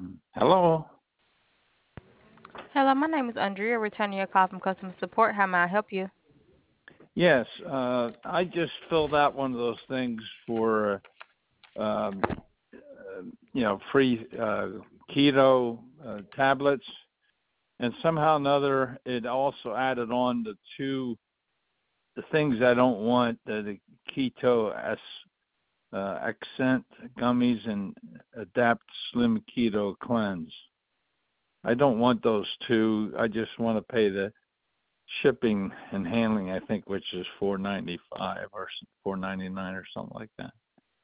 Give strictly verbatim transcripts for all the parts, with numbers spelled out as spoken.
Hello. Hello, my name is Andrea, returning your call from customer support. How may I help you? Yes, uh, I just filled out one of those things for, uh, um, uh, you know, free uh, keto uh, tablets, and somehow or another it also added on the two the things I don't want: the, the keto s uh, accent gummies and adapt slim keto cleanse. I don't want those two. I just want to pay the shipping and handling, I think, which is four ninety five or four ninety nine or something like that.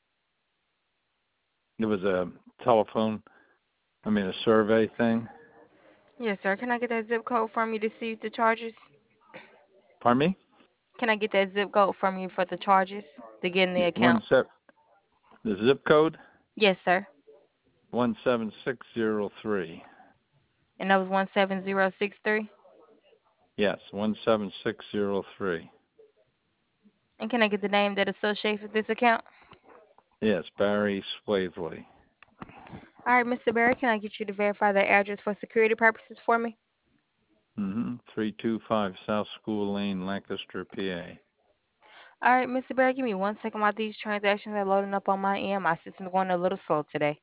It was a telephone, I mean a survey thing. Yes, sir. Can I get that zip code from you to see the charges? Pardon me? Can I get that zip code from you for the charges to get in the Yeah, one account? set. The zip code Yes, sir. one seven six zero three. And that was one seven zero six three. Yes, one seven six zero three. And can I get the name that associates with this account? Yes, Barry Swavely. All right, Mister Barry, can I get you to verify the address for security purposes for me? Mm-hmm. Three two five South School Lane, Lancaster, P A. All right, Mister Barry, give me one second while these transactions are loading up on my end. My system's going a little slow today.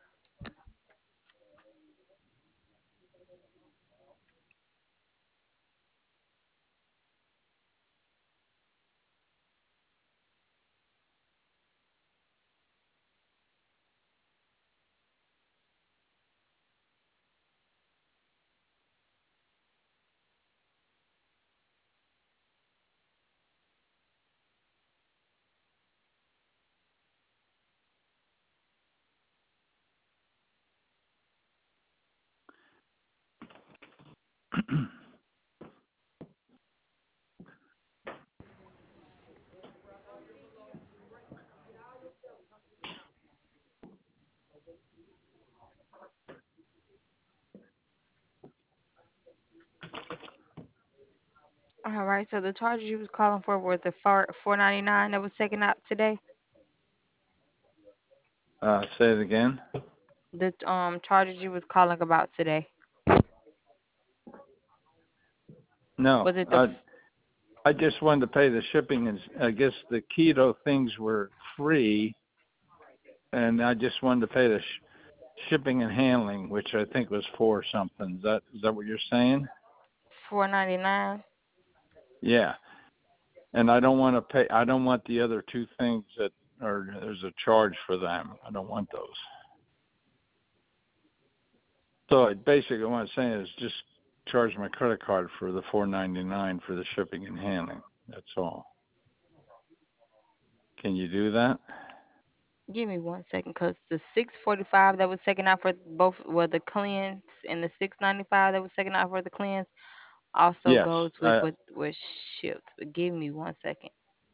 All right, so the charges you was calling for were the four four ninety nine that was taken out today. Uh, say it again. The um charges you was calling about today. No, Was it the I I just wanted to pay the shipping, and I guess the keto things were free, and I just wanted to pay the sh- shipping and handling, which I think was four something. Is that is that what you're saying? four ninety nine? Yeah. And I don't want to pay. I don't want the other two things that are there's a charge for them. I don't want those. So basically, what I'm saying is just charge my credit card for the four ninety nine for the shipping and handling. That's all. Can you do that? Give me one second, cause the six forty five that was taken out for both were the cleanse, and the six ninety five that was taken out for the cleanse also Yes. goes with Uh, what was shipped. But give me one second.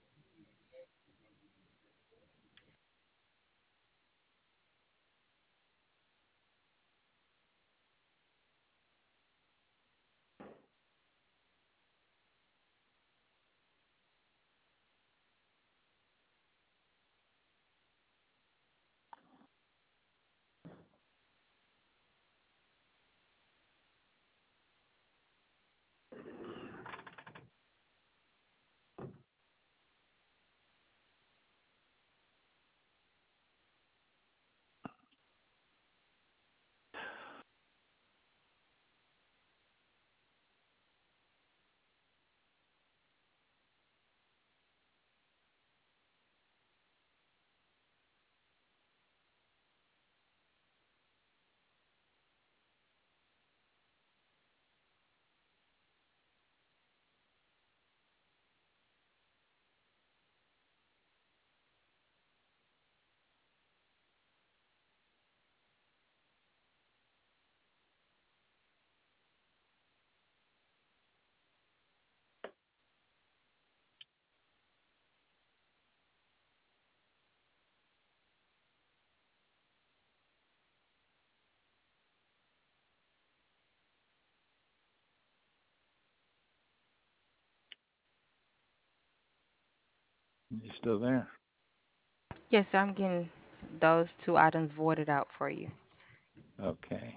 you still there? Yes, sir, I'm getting those two items voided out for you. Okay.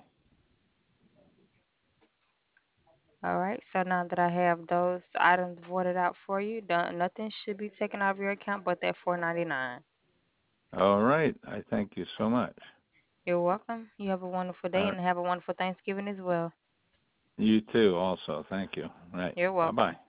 All right. So now that I have those items voided out for you, done, nothing should be taken out of your account but that four ninety-nine. All right. I thank you so much. You're welcome. You have a wonderful day Uh, and have a wonderful Thanksgiving as well. you too, also. Thank you. Right. You're Bye bye. welcome.